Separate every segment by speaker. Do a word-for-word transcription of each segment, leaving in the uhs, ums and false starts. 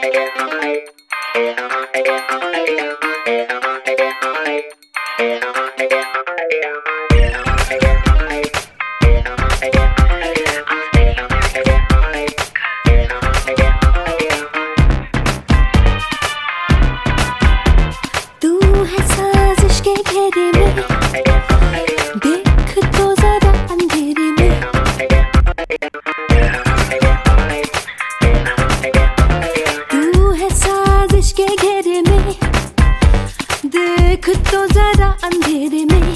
Speaker 1: तो जरा अंधेरे में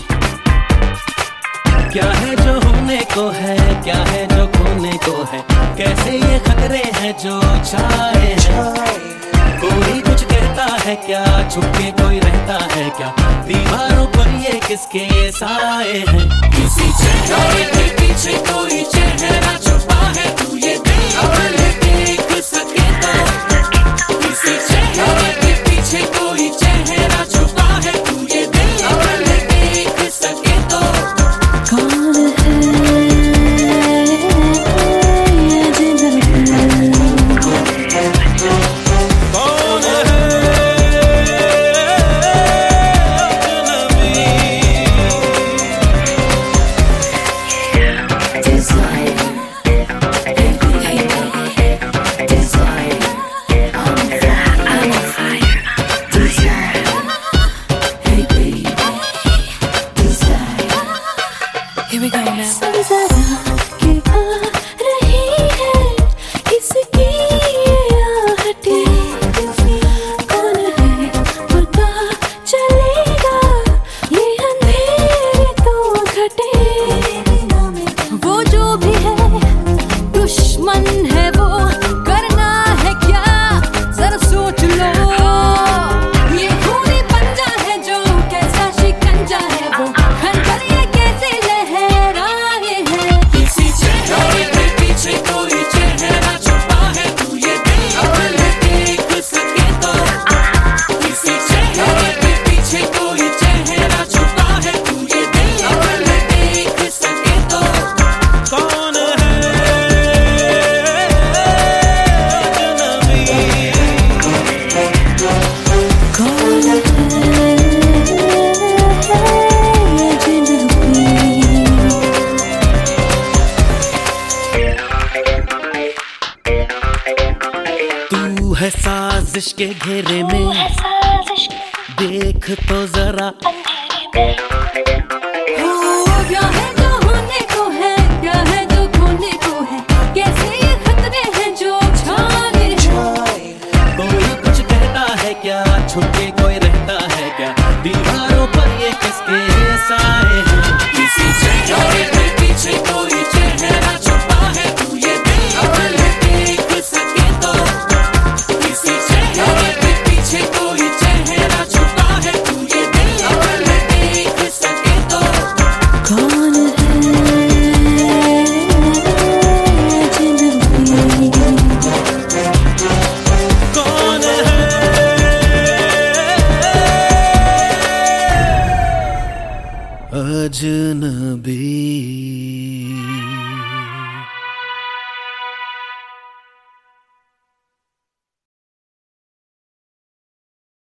Speaker 2: क्या है जो होने को है, क्या है जो खोने को है, कैसे ये खतरे हैं जो छाए हैं। कोई कुछ कहता है क्या, छुपके कोई रहता है क्या, दीवारों पर ये किसके साए हैं। किसी चेहरे के पीछे कोई चेहरा छुपा है, तू ये देख सके तो। किसी चेहरे के पीछे कोई चेहरा छुपा है, तू ये देख सके तो।
Speaker 1: कौन है ये जिंदगी,
Speaker 2: कौन है
Speaker 1: Here we go now. जरा के आ रही है किसकी ये आहटें, कौन है पता चलेगा ये अंधेरे तो घटे। वो जो भी है दुश्मन है, वो करना है क्या जरा सोच लो। ये खूनी पंजा है जो कैसा शिकंजा है, वो खनकर ये कैसे लहराए हैं।
Speaker 2: किसी चेहरे के पीछे कोई चेहरा छुपा है, तू ये देख सके तो। किसी चेहरे के पीछे कोई चेहरा छुपा है, तू ये देख सके तो। कौन है अजनबी,
Speaker 1: कौन है ये जिंदगी,
Speaker 2: तू है साजिश के घेरे में, देख तो जरा
Speaker 1: अंधेरे में।